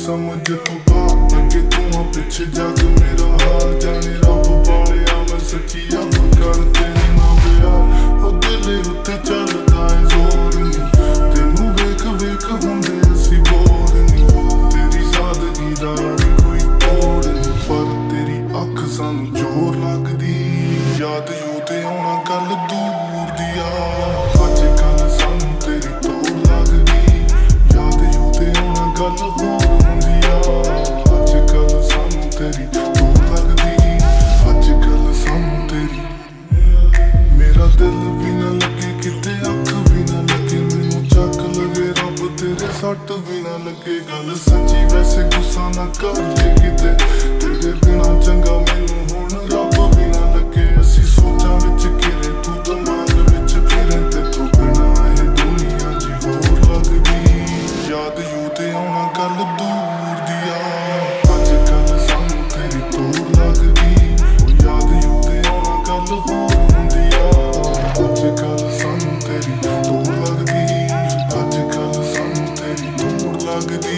समझ तो बात लगे तू पिछे जग मेरा हाल जाने रब बालिया मैं सच्ची अब कर तेरे ना प्यार ओ दिल उत्ते चलदा है जोर नी तेनू वेख वेख हुंदे असी बोर नी तेरी सादगी दा कोई तोड़ नी पर तेरी अख सानू जोर लगदी याद यू ते आउणा गल दूर दी अज कल सानू तेरी तोड़ लगदी याद यू ते आउणा गल होर हुंदी अज कल सानू तेरी तोड़ लगदी अज कल सानू तेरी मेरा दिल भी ना लगे किते अख भी ना लगे मैनू चक लगे रब तेरे सट भी ना लगे गल सच्ची वैसे गुस्सा ना कर जे किते तेरे बिना चंगा मैनू हुण रब भी ना लगे असी सोचां विच घिरे तू दिमाग विच फिरे ते तू बिना ए दुनिया जी होर लगदी याद यू ते आउणा गल दूर दी अज कल सानू तेरी तोड़ लगदी ओ याद यू ते आउणा गल होर हुंदी अज कल सानू तेरी तोड़ लगदी अज कल सानू तेरी तोड़ लगदी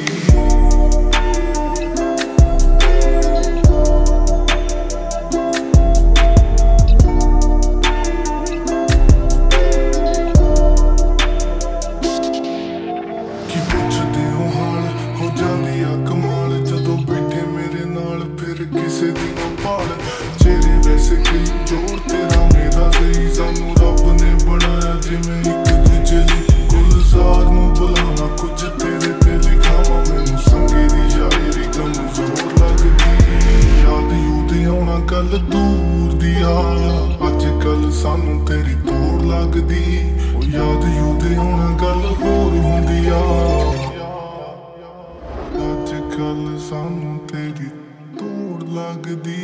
किसे दी ना पाल चेहरे वैसे कई जोर तेरा मेरा सही सानू रब ने बनाया जिवें एक दूजे लई गुलजार नू बुलावा कुछ तेरे ते लिखावा मैनू संगे दी शायरी कमजोर लगदी याद यू ते आउणा गल दूर दी अज कल सानू तेरी तोड़ लगदी ओ याद यू ते आउणा गल होर हुंदी अज कल सानू तेरी तोड़ लगदी